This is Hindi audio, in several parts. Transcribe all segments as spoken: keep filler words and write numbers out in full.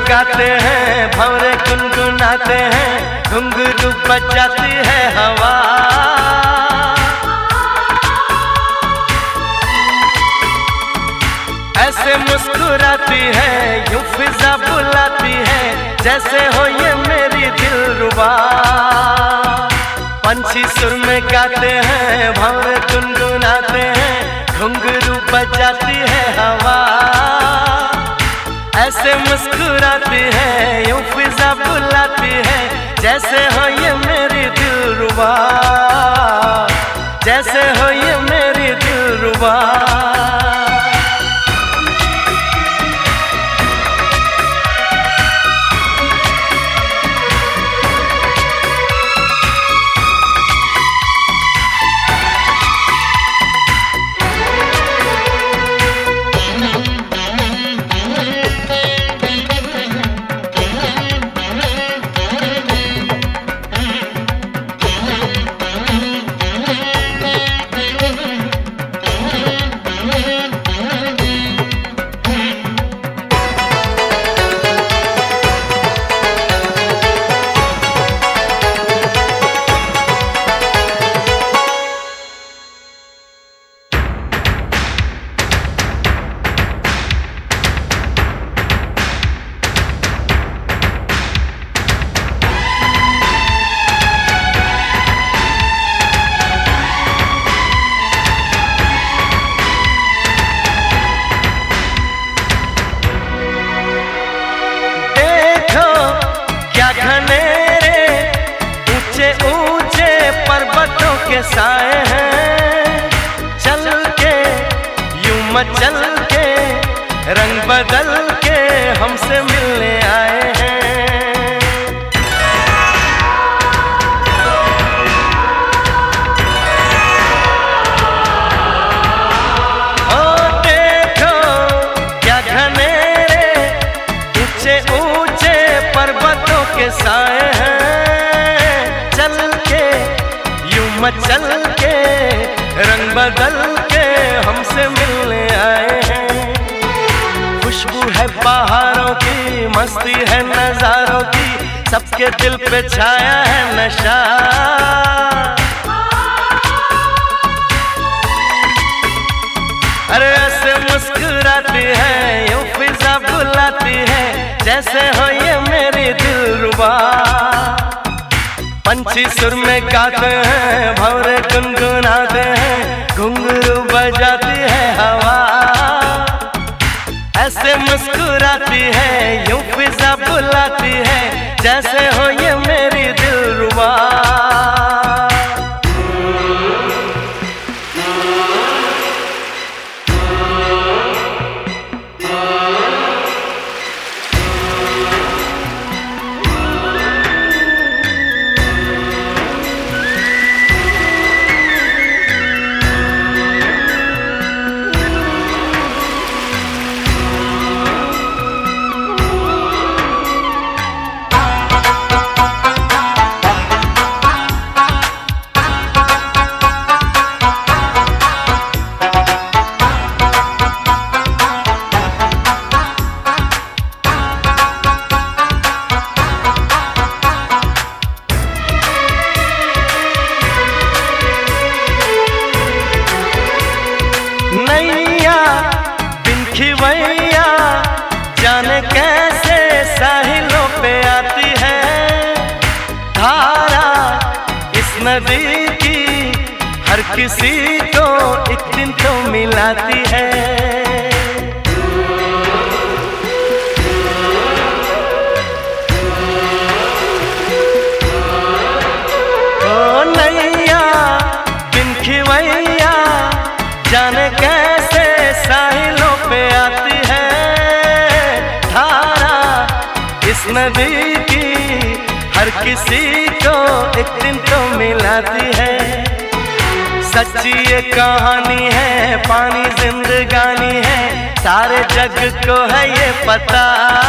गाते हैं, भंवरे गुनगुनाते हैं, घुंघरू बजाती है हवा। ऐसे मुस्कुराती है, यूं फिजा बुलाती है, जैसे हो ये मेरी दिलरुबा। पंछी सुर में गाते हैं, भंवरे गुनगुनाते हैं, घुंघरू बजाती है हवा। ऐसे मुस्कुराती है, यूं फिजा बुलाती है, जैसे हो ये मेरी दिलरुबा, जैसे हो ये मेरी दिलरुबा। के साए हैं, चल के यूं मचल के, रंग बदल के हमसे मिलने आए हैं। ओ देखो क्या घनेरे, ऊंचे ऊंचे पर्वतों के साए हैं, मचल के रंग बदल के हमसे मिलने आए हैं। खुशबू है बहारों की, मस्ती है नजारों की, सबके दिल पे छाया है नशा। अरे ऐसे मुस्कुराती है, यूं फिजा बुलाती है, जैसे हो ये मेरी दिलरुबा। पंछी सुर में गाते हैं, भंवरे गुनगुनाते हैं, घुंघरू बजाती है हवा। ऐसे मुस्कुराती है, यूं फिजा बुलाती है, जैसे हो ये मेरी दिलरुबा। खिवैया जाने कैसे साहिलों पे आती है, धारा इस नदी की हर किसी को एक दिन तो मिलाती है। ओ नैया बिन खिवैया जाने कैसे साहिलों पे आती है, धारा इस नदी की हर किसी को एक दिन तो मिलाती है। सच्ची ये कहानी है, पानी जिंदगानी है, सारे जग को है ये पता।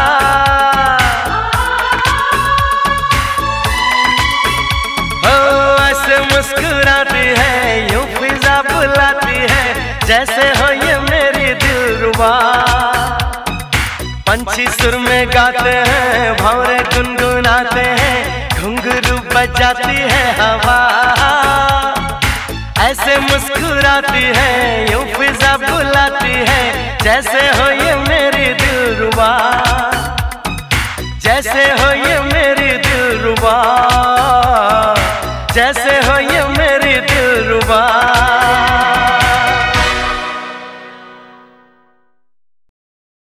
हो ऐसे मुस्कुराती है, यूं फिजा बुलाती है, जैसे हो ये मेरी दिलरुबा। पंछी सुर में गाते हैं, भंवरे गुनगुनाते हैं, घुंघरू बजाती है हवा, ऐसे मुस्कुराती है, यूं फिजा बुलाती है, जैसे हो ये मेरी दिलरुबा, जैसे हो ये मेरी दिलरुबा।